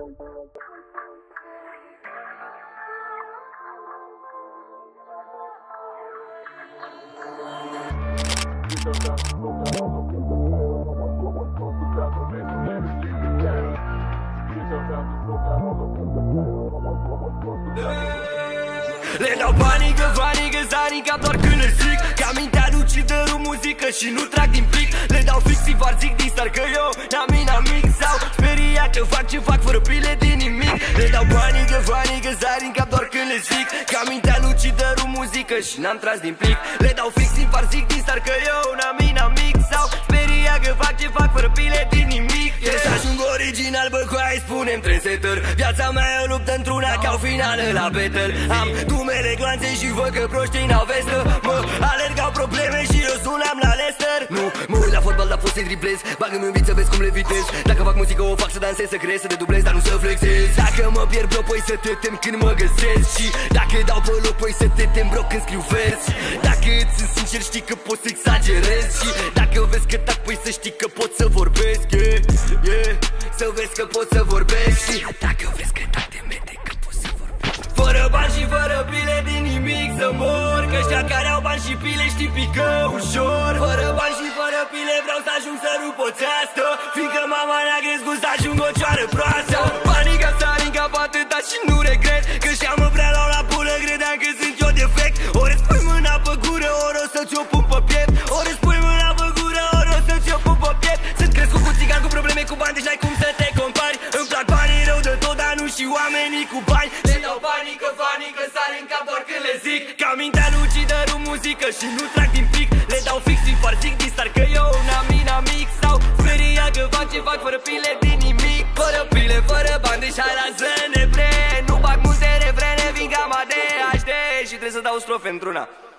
Le dau panică, zanica doar când le zic că mintea lucidă o muzică și nu trag din plic. Le dau fix și var zic din start că eu n-am inamic sau speria că fac ce fac fără pile din nimic. Le dau panică, zanica doar când le zic că mintea lucidă o muzică și n-am tras din plic. Le dau fix și var zic din start că eu n-am inamic sau speria că fac ce fac fără pile din nimic. Să ajung original, bă, cu aia spunem trendsetter. Viața mea e o luptă într-una ca o finală la battle. Am dumele glanțe și văd că proștii n-au vestă. Mă alerg, au probleme și eu sunam la Leicester. Nu, mă uit la fotbal, dar pot să-i driblez. Bagă-mi un beat să vezi cum le vitez. Dacă fac muzică o fac să dansez, să creez, să te dublez, dar nu să flexez. Dacă mă pierd, bro, păi să te tem când mă găsesc. Și dacă dau pe loc, păi să te tem, bro, când scriu vers. Dacă îți sunt sincer, știi că pot să exagerez. Și dacă vezi că tac, păi să știi că pot să vorbesc. Să vezi că pot să vorbesc. Și dacă vezi că tac, te mete că pot să vorbesc. Fără bani și fără pile din nimic să mor, că ăștia care au bani și pile știi pică ușor. Fără bani și fără pile vreau să ajung să nu poțească, fiindcă mama ne-a crescut să ajung o cioară proastă. Panica sarinca poate da și nu regret, că ăștia mă prea luau la pulă, credeam că sunt eu defect. Ori îți pui mâna pe gură, ori o să ți-o pun pe piept. Ori îți pui mâna pe gură, ori o să ți-o pun pe piept. Sunt crescut cu țigan, cu probleme cu bani, deci n-ai cum să te compari. Îmi plac banii rău de tot, dar nu și oamenii cu bani. Le dau panică, sar în cap doar când le zic că mintea lucidă o muzică și nu trag din pic. Le dau fix și far zic din start că eu n-am inamic sau speria că fac ce fac fără pile din nimic. Fără pile, fără bani, deci hai lasă-ne bre. Nu bag multe refrene, vin cam de HD și trebuie să dau strofe într-una.